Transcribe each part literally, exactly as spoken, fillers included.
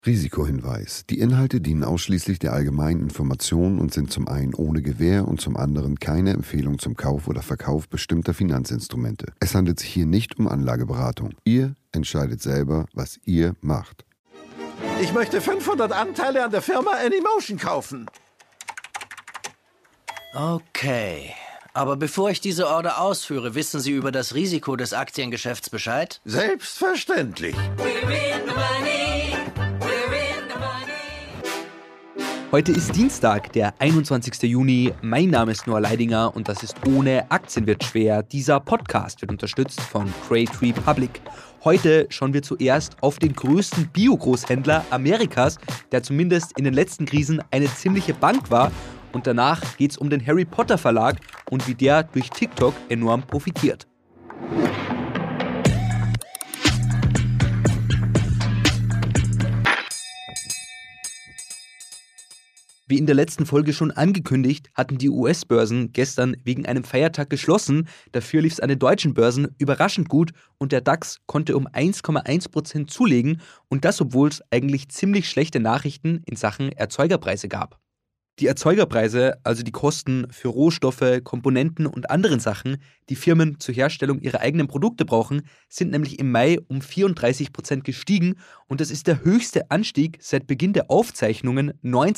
Risikohinweis. Die Inhalte dienen ausschließlich der allgemeinen Information und sind zum einen ohne Gewähr und zum anderen keine Empfehlung zum Kauf oder Verkauf bestimmter Finanzinstrumente. Es handelt sich hier nicht um Anlageberatung. Ihr entscheidet selber, was ihr macht. Ich möchte fünfhundert Anteile an der Firma Anymotion kaufen. Okay. Aber bevor ich diese Order ausführe, wissen Sie über das Risiko des Aktiengeschäfts Bescheid? Selbstverständlich. Heute ist Dienstag, der einundzwanzigster Juni. Mein Name ist Noah Leidinger und das ist Ohne Aktien wird schwer. Dieser Podcast wird unterstützt von Trade Republic. Heute schauen wir zuerst auf den größten Bio-Großhändler Amerikas, der zumindest in den letzten Krisen eine ziemliche Bank war. Und danach geht es um den Harry Potter Verlag und wie der durch TikTok enorm profitiert. Wie in der letzten Folge schon angekündigt, hatten die U S-Börsen gestern wegen einem Feiertag geschlossen. Dafür lief es an den deutschen Börsen überraschend gut und der DAX konnte um eins Komma eins Prozent zulegen. Und das, obwohl es eigentlich ziemlich schlechte Nachrichten in Sachen Erzeugerpreise gab. Die Erzeugerpreise, also die Kosten für Rohstoffe, Komponenten und anderen Sachen, die Firmen zur Herstellung ihrer eigenen Produkte brauchen, sind nämlich im Mai um vierunddreißig Prozent gestiegen und das ist der höchste Anstieg seit Beginn der Aufzeichnungen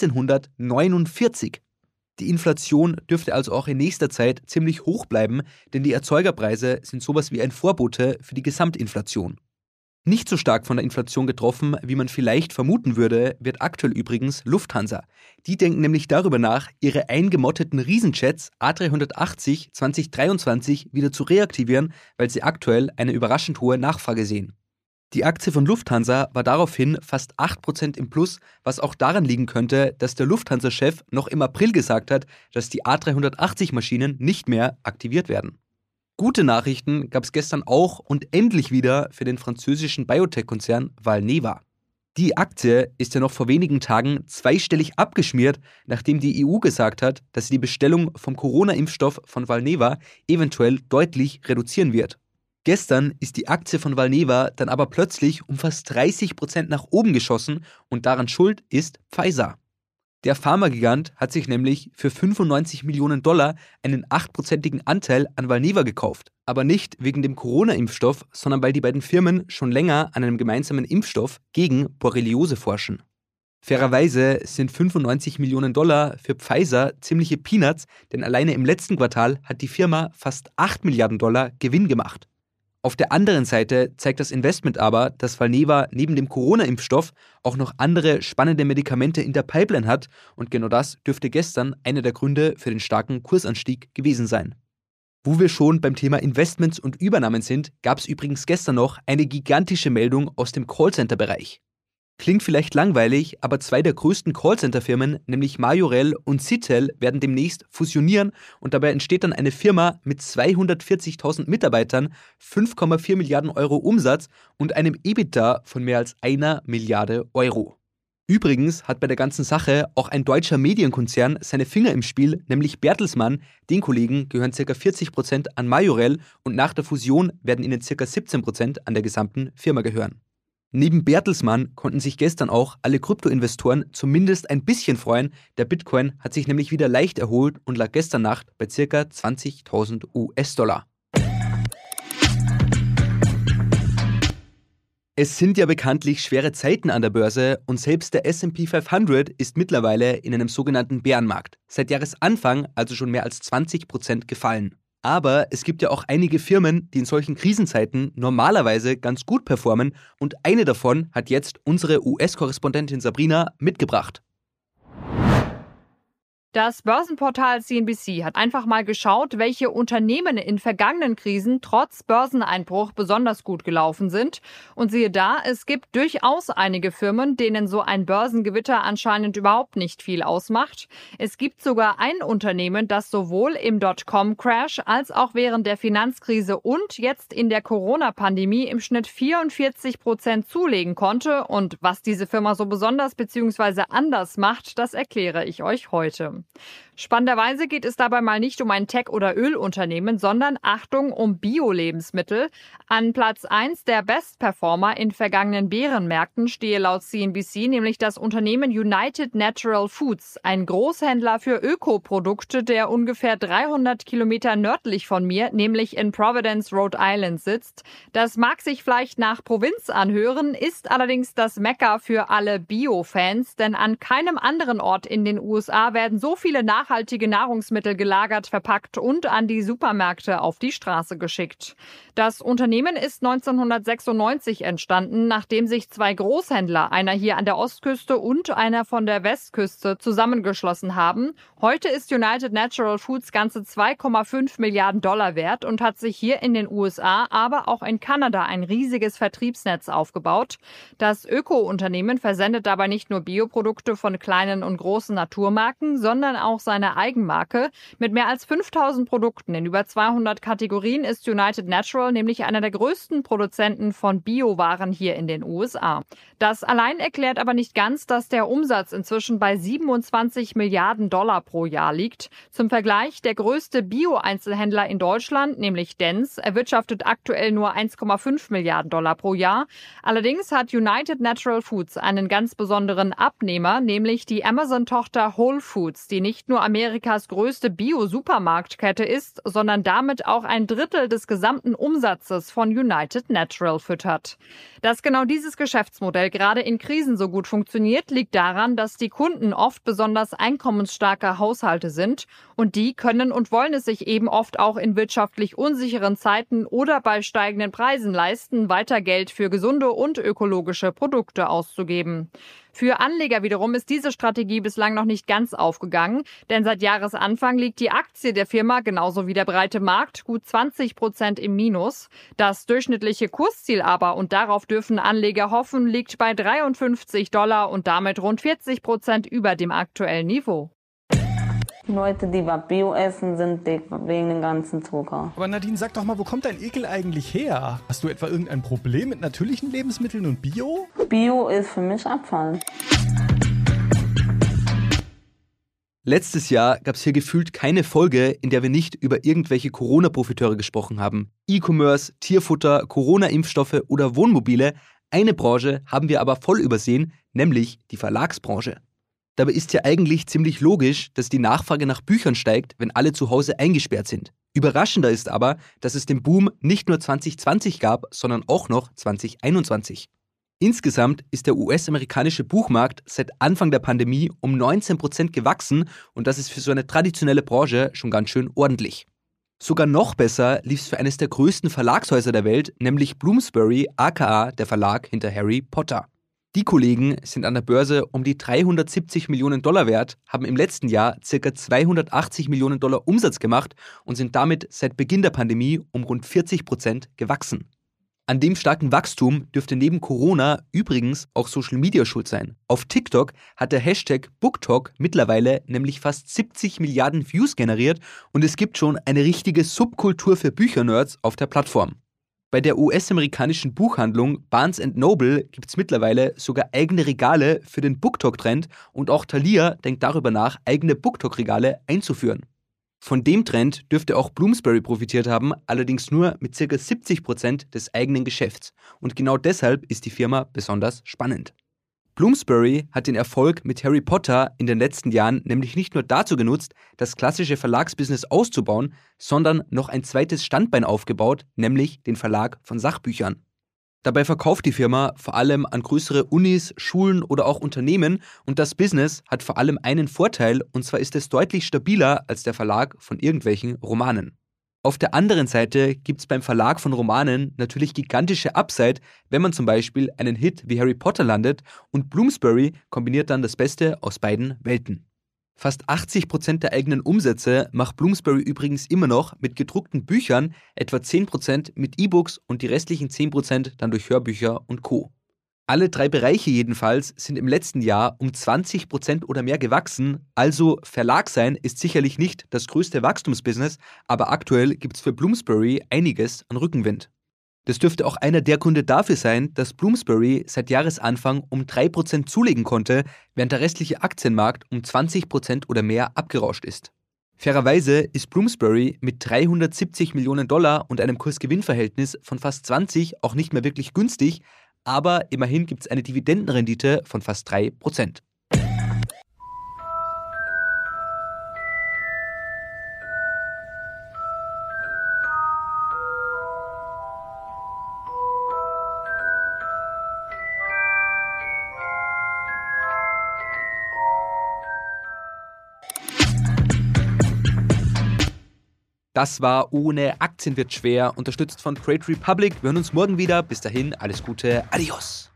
neunzehnhundertneunundvierzig. Die Inflation dürfte also auch in nächster Zeit ziemlich hoch bleiben, denn die Erzeugerpreise sind sowas wie ein Vorbote für die Gesamtinflation. Nicht so stark von der Inflation getroffen, wie man vielleicht vermuten würde, wird aktuell übrigens Lufthansa. Die denken nämlich darüber nach, ihre eingemotteten Riesenjets A dreihundertachtzig zwanzig dreiundzwanzig wieder zu reaktivieren, weil sie aktuell eine überraschend hohe Nachfrage sehen. Die Aktie von Lufthansa war daraufhin fast acht Prozent im Plus, was auch daran liegen könnte, dass der Lufthansa-Chef noch im April gesagt hat, dass die A dreihundertachtzig-Maschinen nicht mehr aktiviert werden. Gute Nachrichten gab es gestern auch und endlich wieder für den französischen Biotech-Konzern Valneva. Die Aktie ist ja noch vor wenigen Tagen zweistellig abgeschmiert, nachdem die E U gesagt hat, dass sie die Bestellung vom Corona-Impfstoff von Valneva eventuell deutlich reduzieren wird. Gestern ist die Aktie von Valneva dann aber plötzlich um fast dreißig Prozent nach oben geschossen und daran schuld ist Pfizer. Der Pharmagigant hat sich nämlich für fünfundneunzig Millionen Dollar einen acht-prozentigen Anteil an Valneva gekauft. Aber nicht wegen dem Corona-Impfstoff, sondern weil die beiden Firmen schon länger an einem gemeinsamen Impfstoff gegen Borreliose forschen. Fairerweise sind fünfundneunzig Millionen Dollar für Pfizer ziemliche Peanuts, denn alleine im letzten Quartal hat die Firma fast acht Milliarden Dollar Gewinn gemacht. Auf der anderen Seite zeigt das Investment aber, dass Valneva neben dem Corona-Impfstoff auch noch andere spannende Medikamente in der Pipeline hat und genau das dürfte gestern einer der Gründe für den starken Kursanstieg gewesen sein. Wo wir schon beim Thema Investments und Übernahmen sind, gab es übrigens gestern noch eine gigantische Meldung aus dem Callcenter-Bereich. Klingt vielleicht langweilig, aber zwei der größten Callcenter-Firmen, nämlich Majorel und Citel, werden demnächst fusionieren und dabei entsteht dann eine Firma mit zweihundertvierzigtausend Mitarbeitern, fünf Komma vier Milliarden Euro Umsatz und einem EBITDA von mehr als einer Milliarde Euro. Übrigens hat bei der ganzen Sache auch ein deutscher Medienkonzern seine Finger im Spiel, nämlich Bertelsmann. Den Kollegen gehören ca. vierzig Prozent an Majorel und nach der Fusion werden ihnen ca. siebzehn Prozent an der gesamten Firma gehören. Neben Bertelsmann konnten sich gestern auch alle Kryptoinvestoren zumindest ein bisschen freuen. Der Bitcoin hat sich nämlich wieder leicht erholt und lag gestern Nacht bei ca. zwanzigtausend U S-Dollar. Es sind ja bekanntlich schwere Zeiten an der Börse und selbst der S and P fünfhundert ist mittlerweile in einem sogenannten Bärenmarkt. Seit Jahresanfang also schon mehr als zwanzig Prozent gefallen. Aber es gibt ja auch einige Firmen, die in solchen Krisenzeiten normalerweise ganz gut performen und eine davon hat jetzt unsere U S-Korrespondentin Sabrina mitgebracht. Das Börsenportal C N B C hat einfach mal geschaut, welche Unternehmen in vergangenen Krisen trotz Börseneinbruch besonders gut gelaufen sind. Und siehe da, es gibt durchaus einige Firmen, denen so ein Börsengewitter anscheinend überhaupt nicht viel ausmacht. Es gibt sogar ein Unternehmen, das sowohl im Dotcom-Crash als auch während der Finanzkrise und jetzt in der Corona-Pandemie im Schnitt vierundvierzig Prozent zulegen konnte. Und was diese Firma so besonders bzw. anders macht, das erkläre ich euch heute. Jahren. Spannenderweise geht es dabei mal nicht um ein Tech- oder Ölunternehmen, sondern, Achtung, um Bio-Lebensmittel. An Platz eins der Best-Performer in vergangenen Bärenmärkten stehe laut C N B C nämlich das Unternehmen United Natural Foods, ein Großhändler für Ökoprodukte, der ungefähr dreihundert Kilometer nördlich von mir, nämlich in Providence, Rhode Island, sitzt. Das mag sich vielleicht nach Provinz anhören, ist allerdings das Mekka für alle Bio-Fans, denn an keinem anderen Ort in den U S A werden so viele nachhaltige Nahrungsmittel gelagert, verpackt und an die Supermärkte auf die Straße geschickt. Das Unternehmen ist neunzehnhundertsechsundneunzig entstanden, nachdem sich zwei Großhändler, einer hier an der Ostküste und einer von der Westküste, zusammengeschlossen haben. Heute ist United Natural Foods ganze zwei Komma fünf Milliarden Dollar wert und hat sich hier in den U S A, aber auch in Kanada ein riesiges Vertriebsnetz aufgebaut. Das Öko-Unternehmen versendet dabei nicht nur Bioprodukte von kleinen und großen Naturmarken, sondern auch seine Eigenmarke. Mit mehr als fünftausend Produkten in über zweihundert Kategorien ist United Natural nämlich einer der größten Produzenten von Biowaren hier in den U S A. Das allein erklärt aber nicht ganz, dass der Umsatz inzwischen bei siebenundzwanzig Milliarden Dollar pro Jahr liegt. Zum Vergleich, der größte Bio-Einzelhändler in Deutschland, nämlich Dents, erwirtschaftet aktuell nur eins Komma fünf Milliarden Dollar pro Jahr. Allerdings hat United Natural Foods einen ganz besonderen Abnehmer, nämlich die Amazon-Tochter Whole Foods, die nicht nur Amerikas größte Bio-Supermarktkette ist, sondern damit auch ein Drittel des gesamten Umsatzes von United Natural füttert. Dass genau dieses Geschäftsmodell gerade in Krisen so gut funktioniert, liegt daran, dass die Kunden oft besonders einkommensstarke Haushalte sind und die können und wollen es sich eben oft auch in wirtschaftlich unsicheren Zeiten oder bei steigenden Preisen leisten, weiter Geld für gesunde und ökologische Produkte auszugeben. Für Anleger wiederum ist diese Strategie bislang noch nicht ganz aufgegangen, denn seit Jahresanfang liegt die Aktie der Firma genauso wie der breite Markt gut zwanzig Prozent im Minus. Das durchschnittliche Kursziel aber, und darauf dürfen Anleger hoffen, liegt bei dreiundfünfzig Dollar und damit rund vierzig Prozent über dem aktuellen Niveau. Leute, die was Bio essen, sind dick wegen dem ganzen Zucker. Aber Nadine, sag doch mal, wo kommt dein Ekel eigentlich her? Hast du etwa irgendein Problem mit natürlichen Lebensmitteln und Bio? Bio ist für mich Abfall. Letztes Jahr gab es hier gefühlt keine Folge, in der wir nicht über irgendwelche Corona-Profiteure gesprochen haben. E-Commerce, Tierfutter, Corona-Impfstoffe oder Wohnmobile. Eine Branche haben wir aber voll übersehen, nämlich die Verlagsbranche. Dabei ist ja eigentlich ziemlich logisch, dass die Nachfrage nach Büchern steigt, wenn alle zu Hause eingesperrt sind. Überraschender ist aber, dass es den Boom nicht nur zwanzig zwanzig gab, sondern auch noch zwanzig einundzwanzig. Insgesamt ist der U S-amerikanische Buchmarkt seit Anfang der Pandemie um neunzehn Prozent gewachsen und das ist für so eine traditionelle Branche schon ganz schön ordentlich. Sogar noch besser lief es für eines der größten Verlagshäuser der Welt, nämlich Bloomsbury, aka der Verlag hinter Harry Potter. Die Kollegen sind an der Börse um die dreihundertsiebzig Millionen Dollar wert, haben im letzten Jahr ca. zweihundertachtzig Millionen Dollar Umsatz gemacht und sind damit seit Beginn der Pandemie um rund vierzig Prozent gewachsen. An dem starken Wachstum dürfte neben Corona übrigens auch Social Media schuld sein. Auf TikTok hat der Hashtag BookTok mittlerweile nämlich fast siebzig Milliarden Views generiert und es gibt schon eine richtige Subkultur für Büchernerds auf der Plattform. Bei der U S-amerikanischen Buchhandlung Barnes and Noble gibt es mittlerweile sogar eigene Regale für den BookTok-Trend und auch Thalia denkt darüber nach, eigene BookTok-Regale einzuführen. Von dem Trend dürfte auch Bloomsbury profitiert haben, allerdings nur mit ca. siebzig Prozent des eigenen Geschäfts. Und genau deshalb ist die Firma besonders spannend. Bloomsbury hat den Erfolg mit Harry Potter in den letzten Jahren nämlich nicht nur dazu genutzt, das klassische Verlagsbusiness auszubauen, sondern noch ein zweites Standbein aufgebaut, nämlich den Verlag von Sachbüchern. Dabei verkauft die Firma vor allem an größere Unis, Schulen oder auch Unternehmen und das Business hat vor allem einen Vorteil und zwar ist es deutlich stabiler als der Verlag von irgendwelchen Romanen. Auf der anderen Seite gibt es beim Verlag von Romanen natürlich gigantische Upside, wenn man zum Beispiel einen Hit wie Harry Potter landet und Bloomsbury kombiniert dann das Beste aus beiden Welten. Fast achtzig Prozent der eigenen Umsätze macht Bloomsbury übrigens immer noch mit gedruckten Büchern, etwa zehn Prozent mit E-Books und die restlichen zehn Prozent dann durch Hörbücher und Co. Alle drei Bereiche jedenfalls sind im letzten Jahr um zwanzig Prozent oder mehr gewachsen, also Verlag sein ist sicherlich nicht das größte Wachstumsbusiness, aber aktuell gibt es für Bloomsbury einiges an Rückenwind. Das dürfte auch einer der Gründe dafür sein, dass Bloomsbury seit Jahresanfang um drei Prozent zulegen konnte, während der restliche Aktienmarkt um zwanzig Prozent oder mehr abgerauscht ist. Fairerweise ist Bloomsbury mit dreihundertsiebzig Millionen Dollar und einem Kurs-Gewinn-Verhältnis von fast zwanzig auch nicht mehr wirklich günstig, aber immerhin gibt es eine Dividendenrendite von fast drei Prozent. Das war Ohne Aktien wird schwer, unterstützt von Trade Republic. Wir hören uns morgen wieder. Bis dahin, alles Gute. Adios.